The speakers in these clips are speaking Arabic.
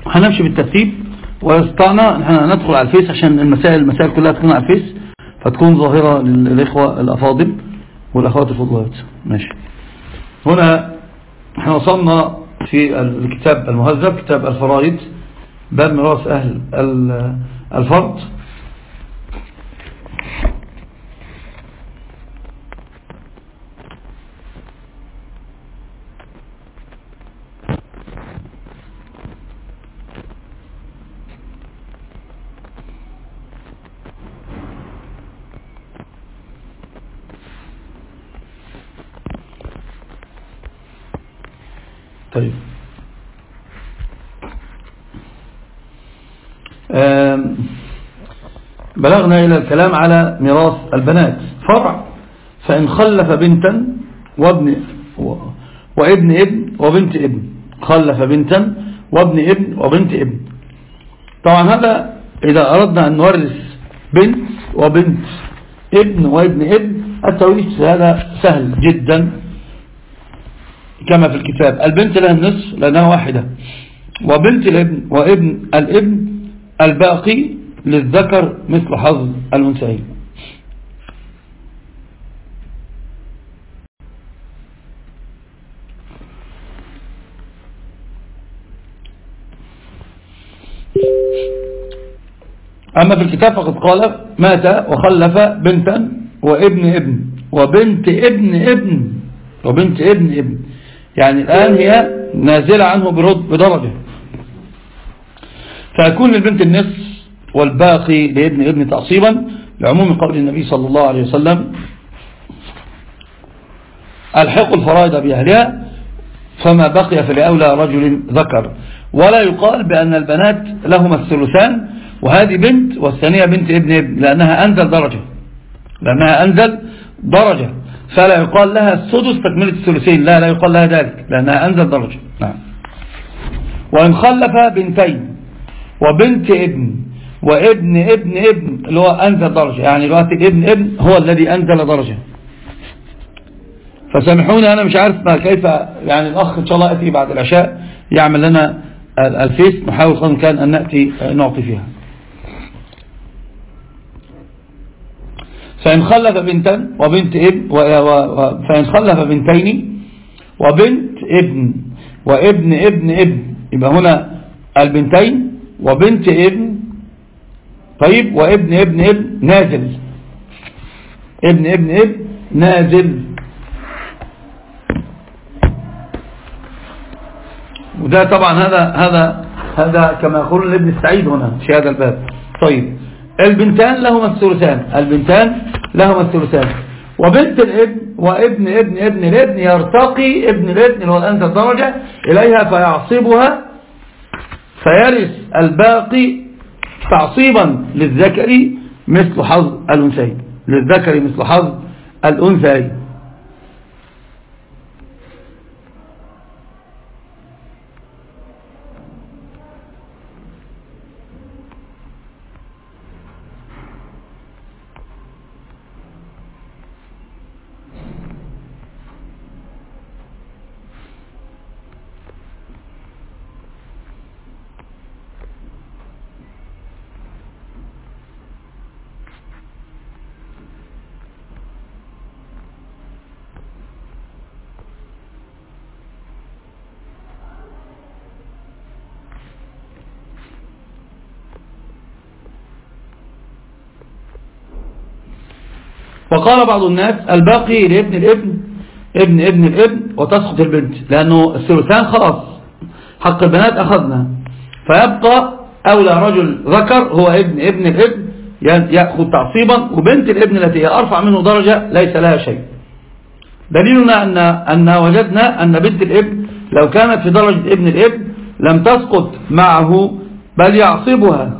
هنمشي بالترتيب، واستطعنا نحن ندخل على الفيس عشان المسائل كلها تكون على الفيس فتكون ظاهرة للإخوة الأفاضل والأخوات الفضلات. ماشي. هنا احنا وصلنا في الكتاب المهذب، كتاب الفرائض، باب ميراث أهل الفرض. طيب، بلغنا إلى الكلام على ميراث البنات. فرع: فإن خلف بنتا وابن ابن وبنت ابن، خلف بنتا وابن ابن وبنت ابن. طبعا هذا إذا أردنا أن نورث بنت وبنت ابن وابن ابن، التوريث هذا سهل جدا كما في الكتاب. البنت لها النصف لأنها واحدة، وبنت الابن وابن الابن الباقي للذكر مثل حظ الأنثيين. أما في الكتاب فقد قال: مات وخلف بنتا وابن ابن وبنت ابن ابن وبنت ابن ابن، يعني الآن هي نازلة عنه بدرجة، فيكون للبنت النصف والباقي لابن ابن تعصيبا، لعموم قول النبي صلى الله عليه وسلم: الحق الفرائض بأهلها فما بقي فلأولى رجل ذكر. ولا يقال بأن البنات لهما الثلثان وهذه بنت والثانية بنت ابن ابن، لأنها أنزل درجة، فلا يقال لها السدس تكملة الثلثين، لا يقال لها ذلك لأنها أنزل درجة. نعم. وإن خلف بنتين وبنت ابن وابن ابن ابن اللي هو أنزل درجة، يعني الوقت ابن ابن هو الذي أنزل درجة. فسامحوني أنا مش عارف كيف، يعني الأخ إن شاء الله يأتي بعد العشاء يعمل لنا الفيس، نحاول قدر كان أن نعطي فيها. فإن خلف بنتا وبنت ابن فإن خلف بنتين وبنت ابن وابن ابن ابن، يبقى هنا البنتين وبنت ابن، طيب، وابن ابن ابن نازل، ابن ابن ابن نازل، وده طبعا هذا كما يقول لابن السعيد هنا في هذا الباب. طيب، البنتان لهما الثلثان، وبنت الابن وابن ابن ابن الابن يرتقي ابن الابن اللي هو الأنزل درجة إليها فيعصبها، فيرث الباقي تعصيبا للذكر مثل حظ الأنثيين. وقال بعض الناس: الباقي لابن الابن ابن ابن الابن وتسقط البنت، لأنه الثلثان خلاص حق البنات أخذنا، فيبقى أولى رجل ذكر هو ابن ابن الابن يأخذ تعصيبا، وبنت الابن التي هي أرفع منه درجة ليس لها شيء. دليلنا أن وجدنا أن بنت الابن لو كانت في درجة ابن الابن لم تسقط معه بل يعصبها.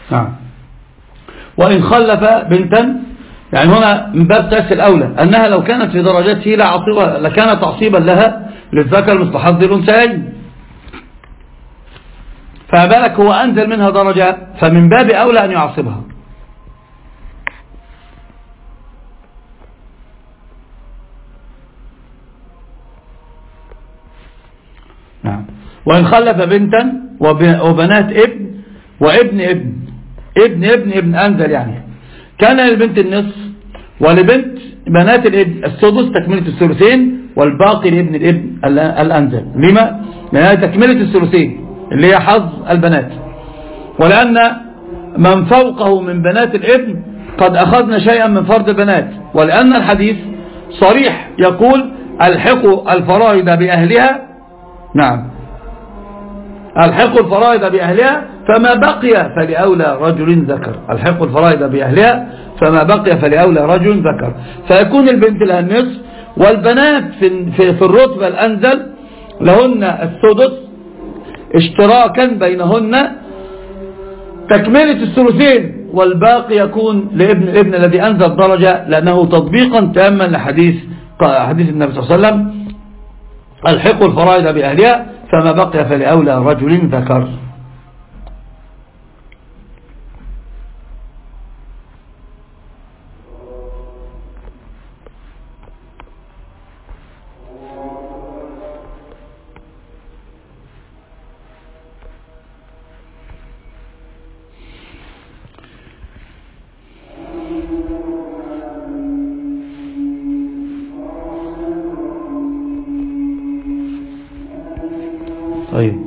نعم. وإن خلف بنتا، يعني هنا من باب تأسي الأولى أنها لو كانت في درجته لكانت تعصيبا لها للذكر مثل حظ الأنثيين، فبالك هو أنزل منها درجة، فمن باب أولى أن يعصبها. نعم. وإن خلف بنتا وبنات ابن وابن ابن أنزل، يعني كان للبنت النصف ولبنت بنات الابن السدس تكملة الثلثين، والباقي لابن الابن الأنزل. لما؟ لأنها تكملة الثلثين اللي هي حظ البنات، ولأن من فوقه من بنات الابن قد أخذنا شيئا من فرض البنات، ولأن الحديث صريح يقول الحقوا الفرائض بأهلها. نعم، الحقوا الفرائض بأهلها فما بقي فلأولى رجل ذكر. الحقوا الفرائض بأهلها فما بقي فلأولى رجل ذكر، فيكون البنت لها النصف، والبنات في الرتبة الأنزل لهن السدس اشتراكا بينهن تكملة الثلثين، والباقي يكون لابن الابن الذي أنزل درجة، لأنه تطبيقا تاما لحديث النبي صلى الله عليه وسلم الحقوا الفرائض بأهلها فما بقي فلأولى رجل ذكر. طيب،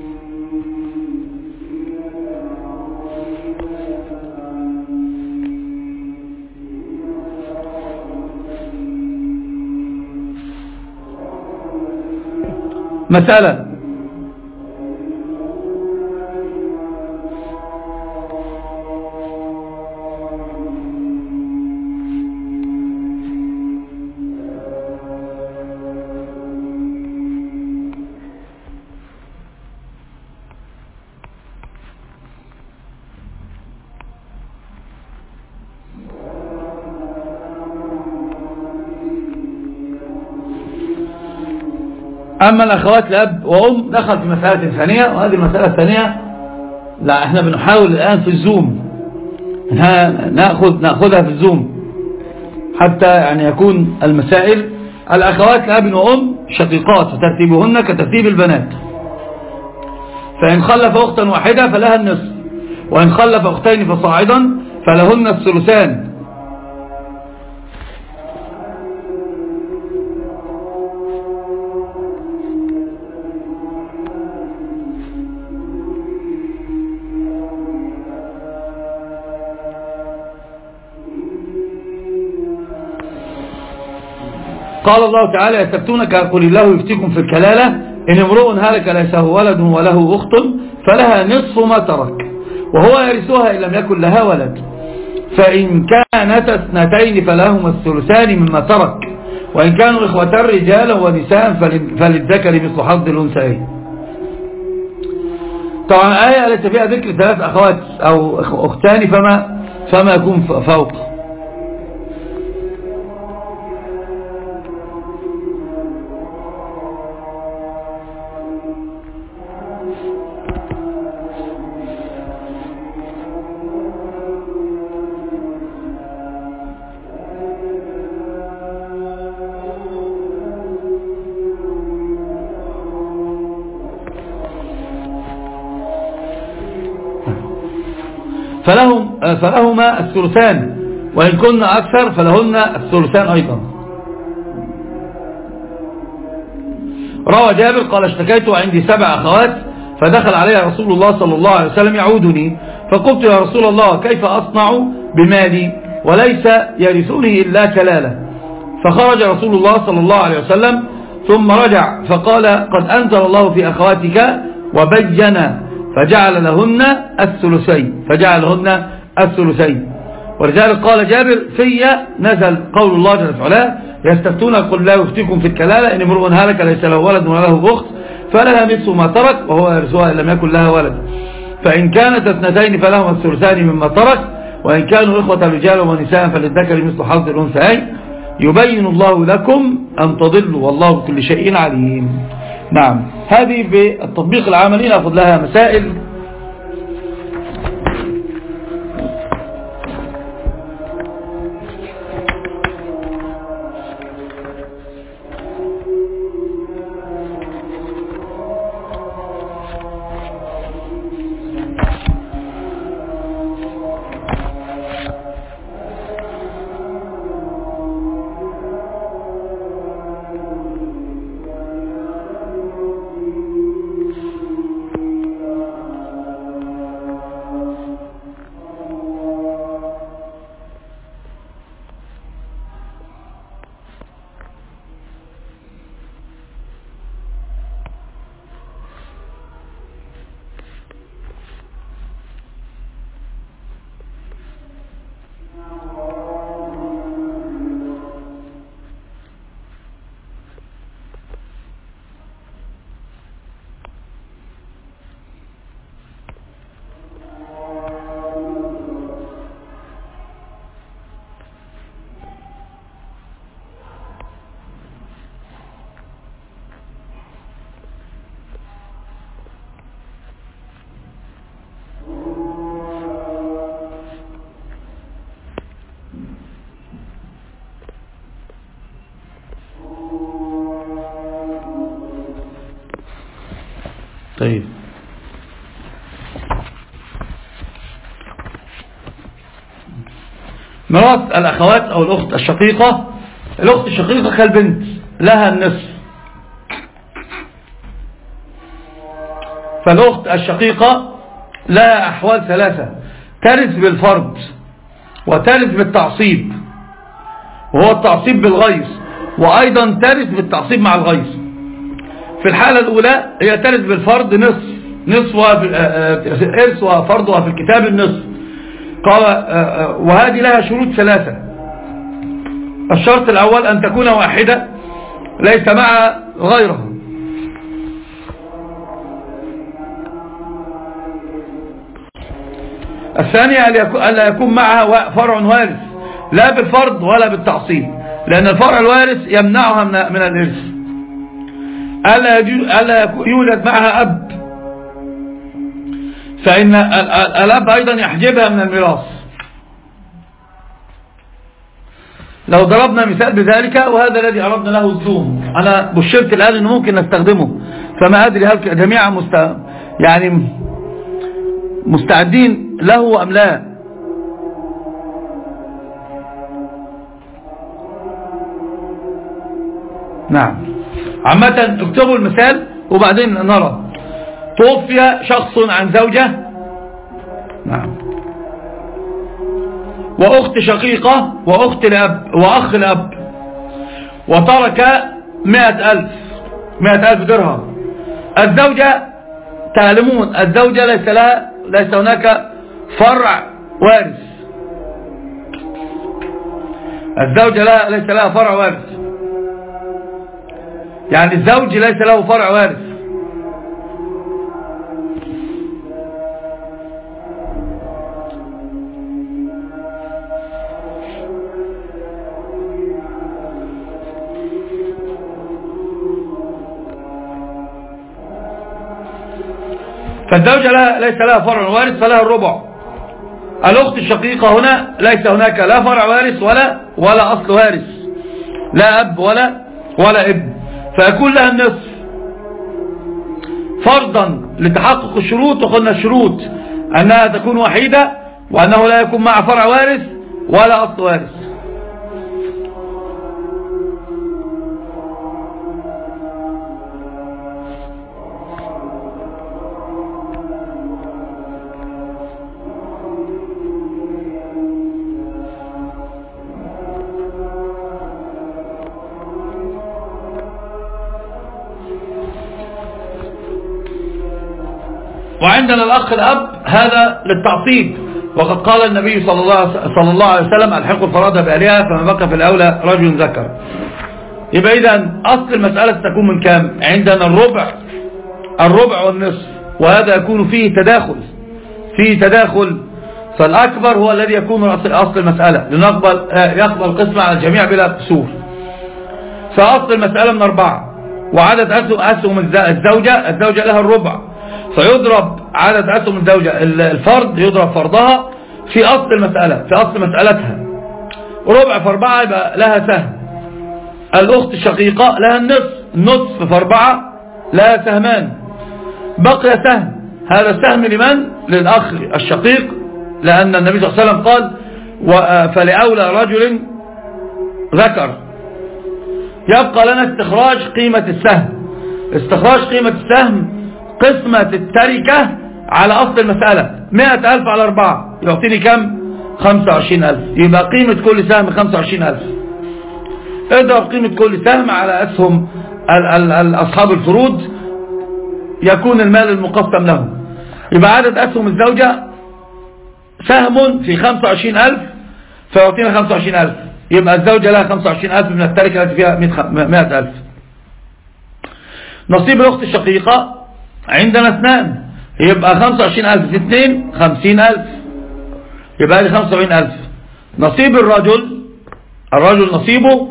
مسألة أما الأخوات لأب وأم دخل في مسألة ثانية، وهذه المسألة الثانية لا احنا بنحاول الآن في الزوم نأخذها في الزوم حتى يعني يكون المسائل. الأخوات لأب وأم شقيقات وترتيبهن كترتيب البنات، فإن خلف أختا واحدة فلها النصف، وإن خلف أختين فصاعدا فلهن الثلثان. قال الله تعالى يستفتونك قل الله يفتيكم في الكلالة إن امرؤ هلك ليس له ولد وله أخت فلها نصف ما ترك وهو يرثها إن لم يكن لها ولد، فإن كانت اثنتين فلهما الثلثان مما ترك، وإن كانوا إخوة رجالا ونساء فللذكر مثل حظ الأنثيين. طبعا آية ليس فيها ذكر ثلاث أخوات أو أختان فما يكون فوق. فلهما الثلثان، وإن كن أكثر فلهن الثلثان أيضا. روى جابر قال اشتكيت وعندي 7 أخوات فدخل علي رسول الله صلى الله عليه وسلم يعودني، فقلت يا رسول الله كيف أصنع بمالي وليس يرثني إلا كلالة؟ فخرج رسول الله صلى الله عليه وسلم ثم رجع فقال قد أنزل الله في أخواتك وبين فجعل لهن الثلثين. ولذلك قال جابر في نزل قول الله جل وعلا يستفتون قل لا يفتيكم في الكلالة إن امرؤ هلك ليس له ولد ولا له أخت فلها نصف ما ترك وهو يرثها إن لم يكن لها ولد، فإن كانت اثنتين فلهما الثلثان مما ترك، وإن كانوا إخوة رجال ونساء فللذكر مثل حظ الأنثيين، يبين الله لكم أن تضلوا والله بكل شيء عليم. نعم، هذه بالتطبيق العملي نأخذ لها مسائل. طيب، ميراث الأخوات أو الأخت الشقيقة. الأخت الشقيقة كالبنت لها النصف، فالأخت الشقيقة لها أحوال ثلاثة: ترث بالفرض، وترث بالتعصيب وهو التعصيب بالغيث، وأيضا ترث بالتعصيب مع الغيث. في الحالة الأولى هي ترث بالفرض نصفها إرثها فرضها في الكتاب النصف، وهذه لها شروط ثلاثة. الشرط الأول أن تكون واحدة ليس معها غيرها. الثانية ألا يكون معها فرع وارث لا بالفرض ولا بالتعصيب، لأن الفرع الوارث يمنعها من الإرث. ألا يوجد معها أب، فإن الأب أيضا يحجبها من الميراث. لو ضربنا مثال بذلك، وهذا الذي أردنا له الزوم، أنا بشرت الآن أنه ممكن نستخدمه، فما أدري هل جميعا مستعدين له أم لا. نعم، عامة اكتبوا المثال وبعدين نرى. توفي شخص عن زوجة، نعم، وأخت شقيقة وأخت الأب وأخ الأب، وترك 100,000 درهم. الزوجة تعلمون الزوجة ليس هناك فرع وارث، الزوجة ليس لها فرع وارث، يعني الزوج ليس له فرع وارث. فالزوجة ليس لها فرع وارث فلها الربع. الأخت الشقيقة هنا ليس هناك لا فرع وارث ولا أصل وارث، لا أب ولا ابن، فيكون لها النصف فرضا لتحقق الشروط. وقلنا الشروط أنها تكون وحيدة، وأنه لا يكون مع فرع وارث ولا أصل وارث. وعندنا الأخ الأب هذا للتعصيب، وقد قال النبي صلى الله عليه وسلم: الحقوا الفرائض بأهلها فما بقى في الأولى رجل ذكر. يبقى إذن أصل المسألة تكون من كام؟ عندنا الربع والنصف، وهذا يكون فيه تداخل، في تداخل، فالأكبر هو الذي يكون أصل المسألة يقبل قسمة على الجميع بلا قصور. فأصل المسألة من 4 وعدد أسهم الزوجة لها الربع، فيضرب عدد أسهم الزوجة الفرد يضرب فرضها في أصل المسألة في أصل مسألتها، ربع في 4 يبقى لها سهم. الأخت الشقيقة لها النصف في 4 لها سهمان، بقي سهم، هذا السهم لمن؟ للأخ الشقيق، لأن النبي صلى الله عليه وسلم قال فلأولى رجل ذكر. يبقى لنا استخراج قيمة السهم. استخراج قيمة السهم قسمة التركة على أصل المسألة. 100,000 على 4 يعطيني كم؟ 25,000. يبقى قيمة كل سهم 25,000. اضرب قيمة كل سهم على أسهم أصحاب الفروض يكون المال المقسم لهم. يبقى عدد أسهم الزوجة سهم في 25,000 فيعطينا 25,000. يبقى الزوجة لها 25,000 من التركة التي فيها 100,000. نصيب الأخت الشقيقة عندنا 2، يبقى 25,000 في 2 50,000، يبقى هذه 75,000. نصيب الرجل نصيبه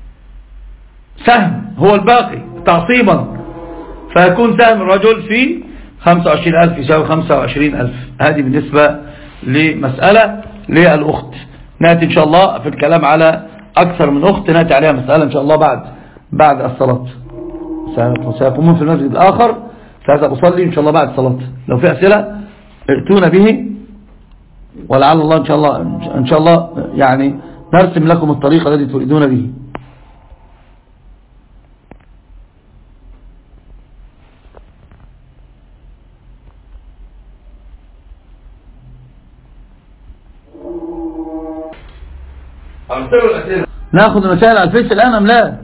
سهم هو الباقي تعصيبا، فيكون سهم الرجل في 25,000 يساوي 25,000. هذه بالنسبة لمسألة للأخت. نأتي إن شاء الله في الكلام على أكثر من أخت، نأتي عليها مسألة إن شاء الله بعد الصلاة. سيقومون في المسجد الآخر، سأذهب أصلي إن شاء الله بعد الصلاة. لو في أسئلة ائتونا به، ولعل الله إن شاء الله يعني نرسم لكم الطريقة التي تريدون به. ناخذ المسائل على الفيس الآن أم لا؟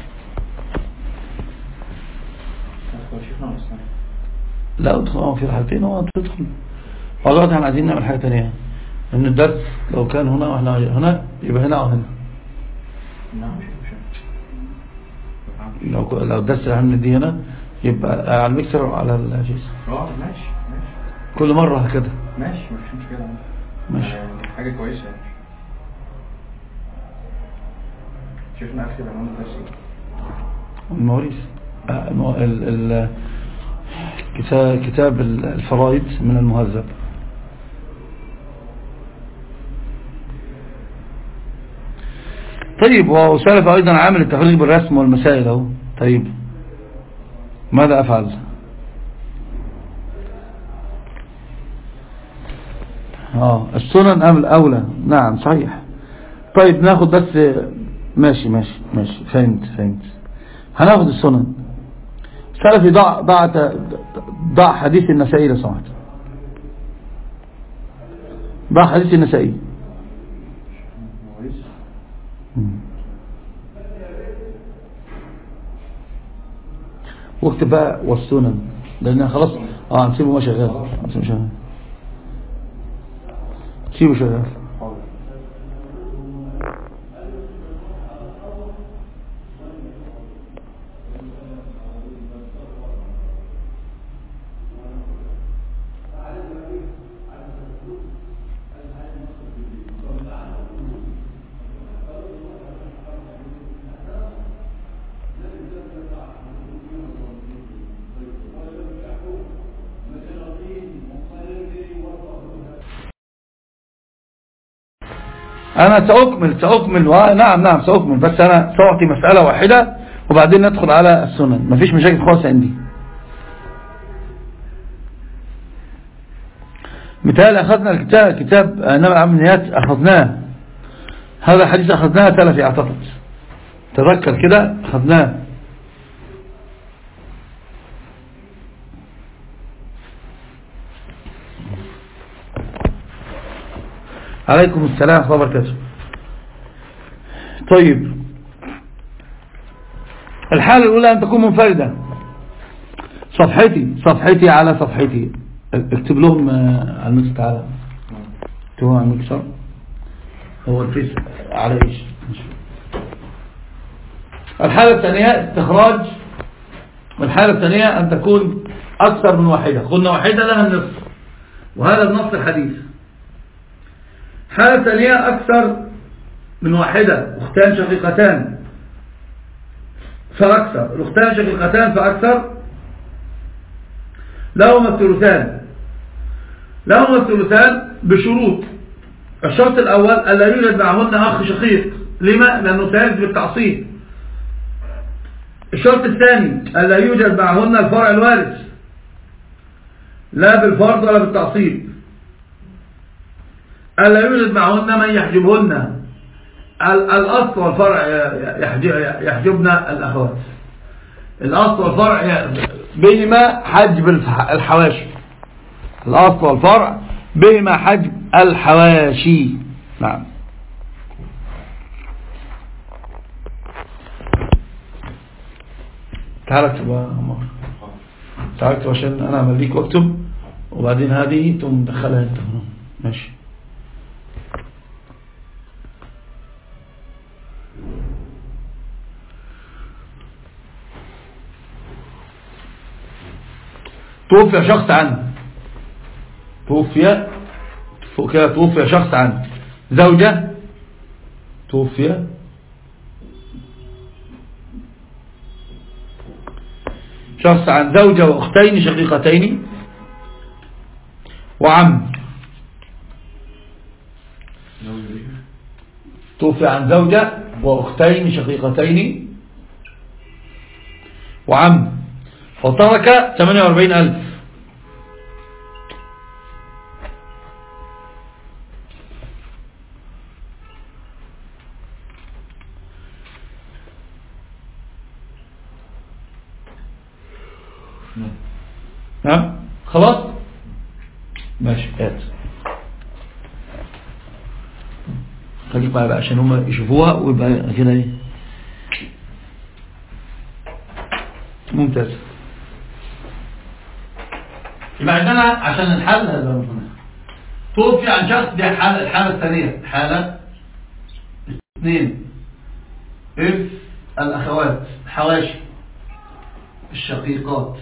لا ادخل في الحالتين، هو تدخل والله. احنا عايزين نعمل حاجة تانية، ان الدرس لو كان هنا واحنا هنا يبقى هنا او هنا. لو الدرس اللي هنعمل دي هنا يبقى على الميكسر وعلى الجيس. ماشي كل مرة هكذا. ماشي مفيش مشكلة. ماشي حاجة كويسة. شفنا أكثر من الدرس المواريث كتاب الفرائض من المهذب. طيب، وسلف أيضا عامل التفريق بالرسم والمسائل اهو. طيب ماذا أفعل؟ السنن أم الأولى؟ نعم صحيح. طيب ناخد بس ماشي فهمت. هناخد السنن. سلفي ضع حديث النسائي لو سمحت. ضع حديث النسائي. واكتب بقى والسنن، لأنها خلاص هنسيبه ما شغال. سيبه شغال. أنا سأكمل نعم سأكمل، بس أنا سأعطي مسألة واحدة وبعدين ندخل على السنن. مفيش مشاكل خالص عندي. مثال أخذنا كتاب إنما الأعمال بالنيات أخذناه. هذا حديث أخذناه سلفي أعتقد، تذكر كده أخذناه. عليكم السلام ورحمة الله وبركاته. طيب، الحالة الأولى أن تكون منفردة. صفحتي على صفحتي. اكتب لهم على المكسر. تعالى اكتبهم على المكسر. هو الفيس على ايش؟ الحالة الثانية استخراج. والحالة الثانية أن تكون أكثر من واحدة. قلنا واحدة لها النصف، وهذا بنص الحديث. حالة ثانية أكثر من واحدة، أختان شقيقتان فأكثر، الأختان شقيقتان فأكثر لهما الثلثان بشروط. الشرط الأول ألا يوجد معهن أخ شقيق. لما؟ لأنه سيجب بالتعصيب. الشرط الثاني ألا يوجد معهن الفرع الوارث، لا بالفرض ولا بالتعصيب. ألا يوجد معهن من يحجبهن، الأصل والفرع يحجبن الأخوات. الأصل والفرع بهما حجب الحواشي. الأصل والفرع بهما حجب الحواشي. نعم. تعال اكتب يا عمر، تعال اكتب عشان انا اعمل ليك واكتب، وبعدين هذه تقوم تدخلها انت. ماشي. توفي شخص عنه، توفي شخص عنه زوجة، توفي شخص عن زوجة وأختين شقيقتين وعم. توفي عن زوجة وأختين شقيقتين وعم، وترك 48,000. نعم خلاص ماشي. خليك معايا بقى عشان هم يشوفوها ويبقى كده ايه ممتاز. يبقى عندنا عشان الحل هذا توفي عن شخص، دي الحالة الثانية. حالة 2 إرث الأخوات حواشي الشقيقات.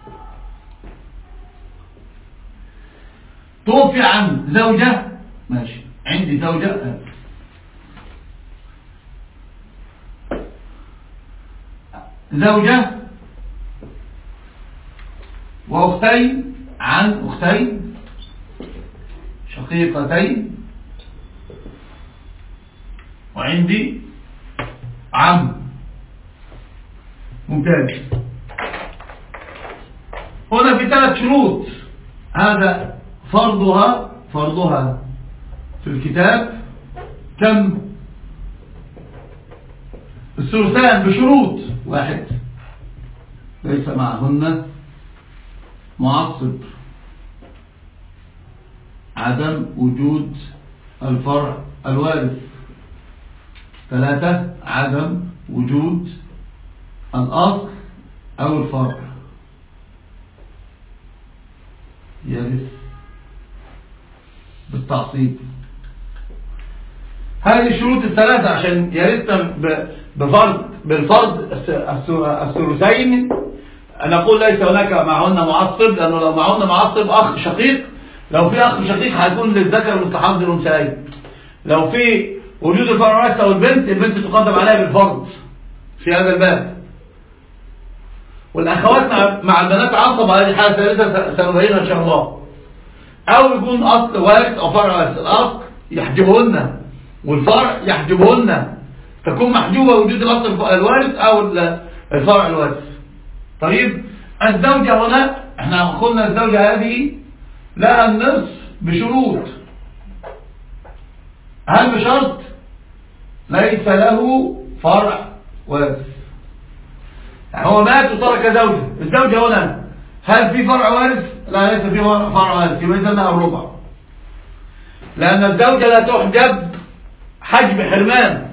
توفي عن زوجة، ماشي، عندي زوجة وأختين عن أختين شقيقتين، وعندي عم. ممتاز. هنا في 3 شروط. هذا فرضها في الكتاب كم؟ الثلثان بشروط. 1 ليس معهن معصب، عدم وجود الفرع الوارث. 3 عدم وجود الأصل أو الفرع يرث بالتعصيب. هذه الشروط ال3 عشان يرثنا بالفرض الثلثين. نقول ليس هناك معهن معصب، لأنه لو معهن معصب أخ شقيق، لو في أخ شقيق هيكون للذكر مثل حظ الأنثيين. لو في وجود الفرع الوارث أو البنت تقدم عليها بالفرض في هذا الباب. والأخوات مع البنات عصب، هذه حالة ثالثة سنبينها إن شاء الله. أو يكون أصل وارث أو فرع وارث، الأصل يحجبهن والفرع يحجبهن، تكون محجوبة وجود الأصل الوارث أو الفرع الوارث. طيب الزوجة هنا احنا قلنا الزوجة هذه لها النصف بشروط. هل بشرط؟ ليس له فرع وارث، يعني هو مات وترك زوجة. الزوجة هنا هل في فرع وارث؟ لا، ليس في فرع وارث، يبقى إذن الربع. لأن الزوجة لا تحجب حجب حرمان.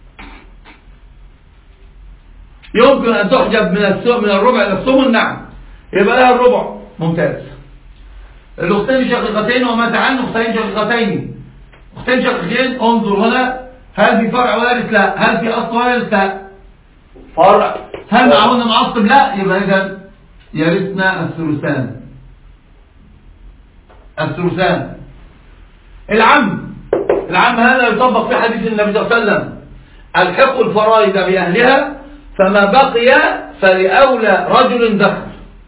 يمكن أن تحجب من الربع إلى الثمن، نعم، يبقى لها الربع. ممتاز. الأختين شقيقتين ومات عنه أختين شقيقتين. أختين شقيقتين، انظر هنا هل في فرع وارث؟ لا. هل في أصل وارث؟ لا. فرع. هل معهن معصب؟ لا. يبقى إذن يرثنا الثلثان. الثلثان. العم هذا يطبق في حديث النبي صلى الله عليه وسلم: الحقوا الفرائض بأهلها فما بقي فلأولى رجل ذكر.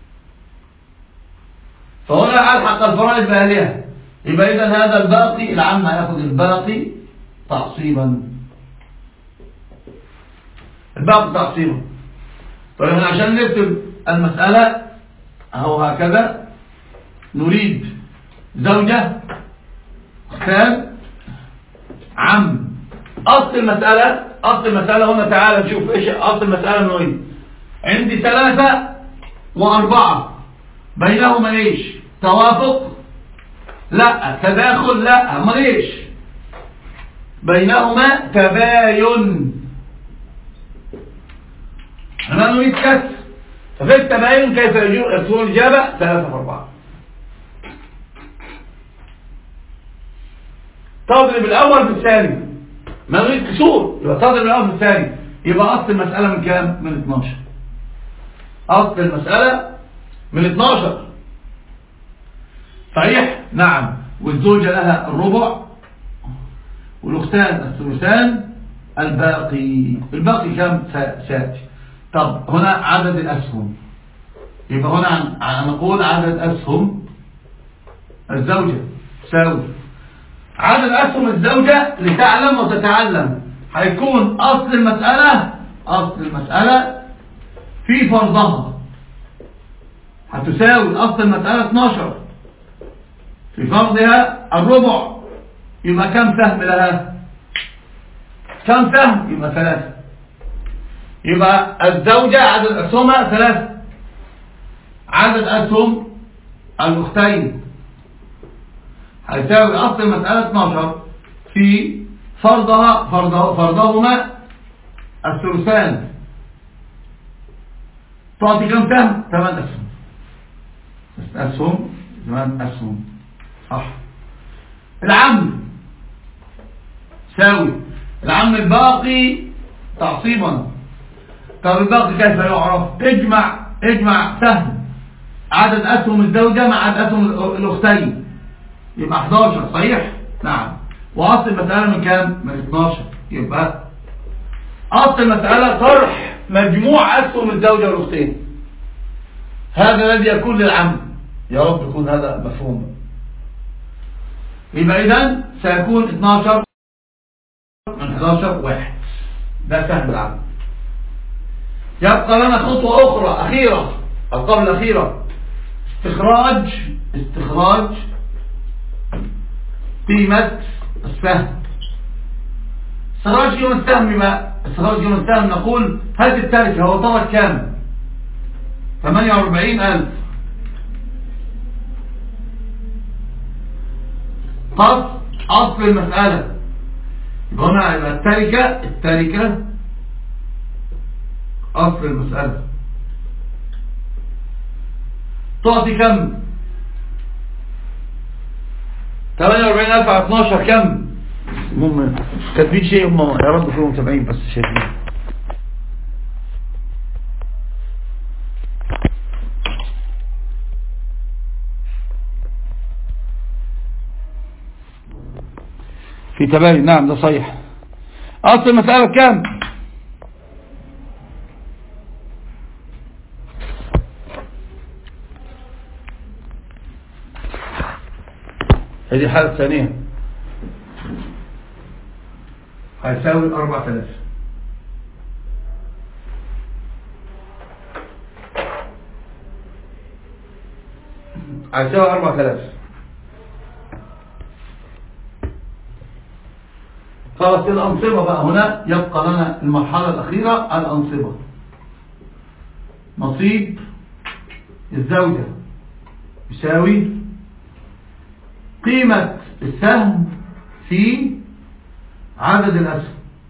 فهنا ألحق الفرائض بأهلها، يبقى إذن هذا الباقي العم هياخد الباقي تعصيبا. طيب عشان نكتب المسألة أهو هكذا، نريد زوجة، أختان، عم. أصل المسألة هنا تعالى نشوف إيش أصل المسألة. نريد عندي 3 و4 بينهما إيش؟ توافق؟ لا. تداخل؟ لا. أمال إيش؟ بينهما تباين. أنا نريد كسر، ففي التباين كيف يكون الإجابة؟ 3 في 4. تضرب الأول بالثاني، ما نريد كسور، يبقى تضرب الأول بالثاني. يبقى أصل المسألة من كام؟ من 12. أصل المسألة من 12. صحيح؟ نعم. والزوجة لها الربع والأختان الثلثان، الباقي كم؟ ساتي. طب هنا عدد الأسهم، يبقى هنا نقول عدد أسهم الزوجة تساوي عدد أسهم الزوجة. لتعلم وتتعلم هيكون أصل المسألة في فرضها هتساوي أصل المسألة 12 في فرضها الربع. يبقى كم سهم لها؟ كم سهم؟ يبقى 3. يبقى الزوجة عدد أسهمها 3. عدد أسهم الأختين هيساوي أصل المسألة 12 في فرضهما الثلثان. تعطي كم سهم؟ 8 أسهم. 8 أسهم صح. العم ساوي العم الباقي تعصيبا. طب الباقي كيف يعرف؟ اجمع سهم عدد أسهم الزوجة مع عدد أسهم الأختين، يبقى 11. صحيح؟ نعم. وأصل المسألة من كام؟ من 12. يبقى أصل المسألة طرح مجموع أسهم الزوجة والأختين. هذا الذي يكون للعم. يا رب يكون هذا مفهوم. يبقى إذن سيكون 12 من 11 1. ده سهم العم. يبقى لنا خطوة أخرى أخيرة أو قبل الأخيرة، استخراج قيمة السهم. استخراج قيمة السهم نقول هذه التركة هو طلب كام؟ 48,000. أصل المسألة يبقى هنا التركة أصل المسألة تعطي كم؟ 48,000 على 12 كم؟ كاتبين شيء هم يا رب يكونوا متابعين بس شايفين. في تباين. نعم ده صحيح. أصل المسألة كم؟ هذه الحالة الثانية هيساوي 4000. هيساوي 4000. خلاص الأنصبة بقى. هنا يبقى لنا المرحلة الأخيرة الأنصبة. نصيب الزوجة يساوي قيمة السهم في عدد الأسهم.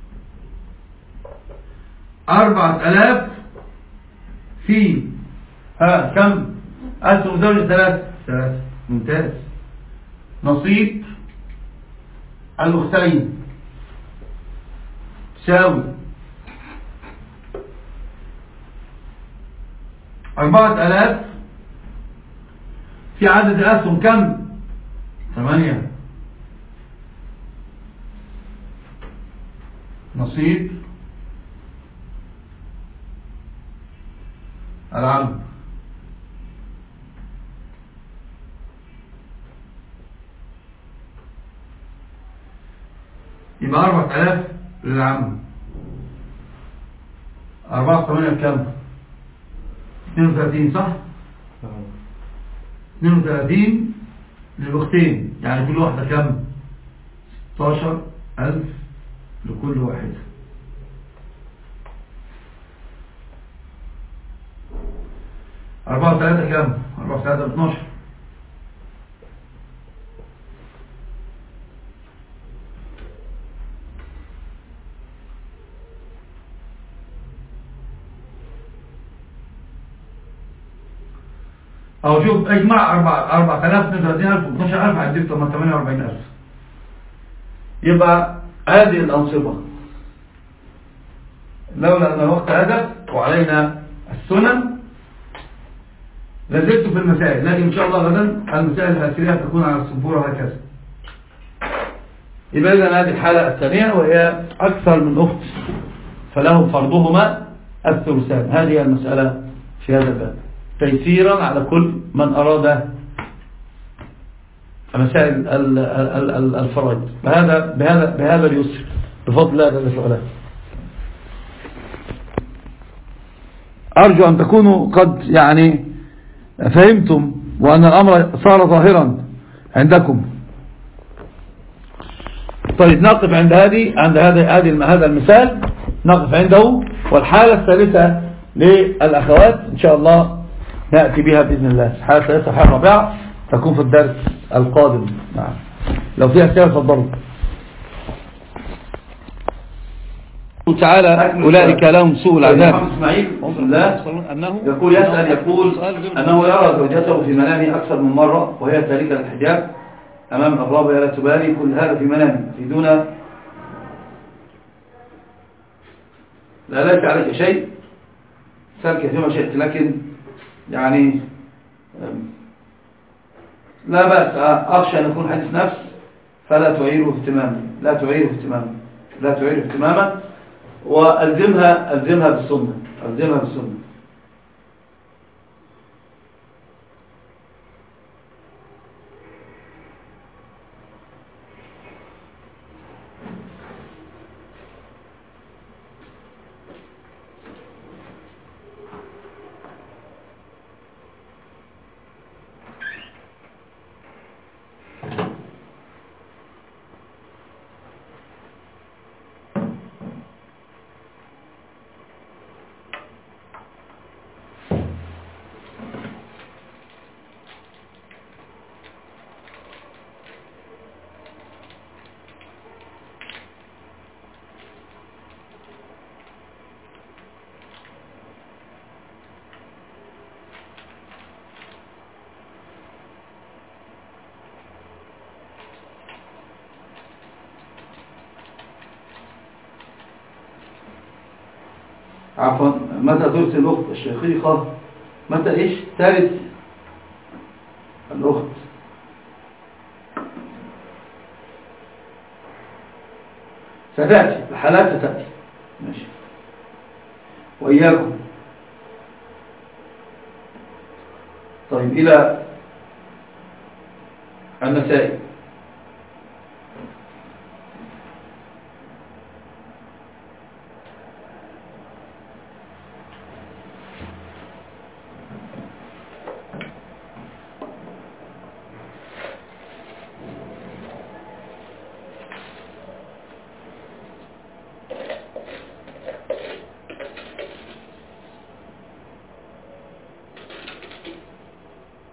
4000 في كم أسهم زوجة؟ 3. ممتاز. نصيب الأختين تساوي 4000 في عدد الأسهم كم؟ 8 نصيب العم. يبقى 4000 للعم. 4 في 8 بكام؟ 32 صح؟ 32 للأختين، يعني كل واحدة كم؟ 16,000 لكل واحدة. أربعة وثلاثة كم؟ 4 في 3 12. أو شوف اجمع 4000 32,000 و12000 هيديك 48,000. يبقى هذه الأنصبة لولا أن الوقت هدف وعلينا السنن لازلت في المسائل، لكن إن شاء الله غدا المسائل الهاتفية تكون على السبورة هكذا. يبقى إذن هذه الحالة الثانية وهي أكثر من أخت فله فرضهما الثلثان. هذه المسألة في هذا الباب تيسيرا على كل من أراد مسائل الفرائض بهذا اليسر بفضل الله جل وعلا. أرجو أن تكونوا قد يعني فهمتم وأن الأمر صار ظاهرا عندكم. طيب نقف عند هذا المثال نقف عنده. والحالة الثالثة للأخوات إن شاء الله نأتي بها بإذن الله. الحالة الثالثة والحالة الرابعة تكون في الدرس القادم. نعم لو فيها أسئلة تفضلوا. تعالى أولئك لهم سوء العذاب. إسماعيل يقول أنه يرى زوجته في منامه أكثر من مرة وهي تاركة الحجاب أمام الأغراب وهي لا تبالي كل هذا في منامه دون لا ليس عليك شيء سأل كثيرا شئت، لكن يعني لا بأس أخشى أن يكون حديث نفس فلا تعيره اهتماما وألزمها بالسنة. عفوا متى ترسل الأخت الشقيقة؟ متى إيش ترث الأخت؟ ستأتي الحالات ستأتي ماشي وإياكم. طيب إلى النسائي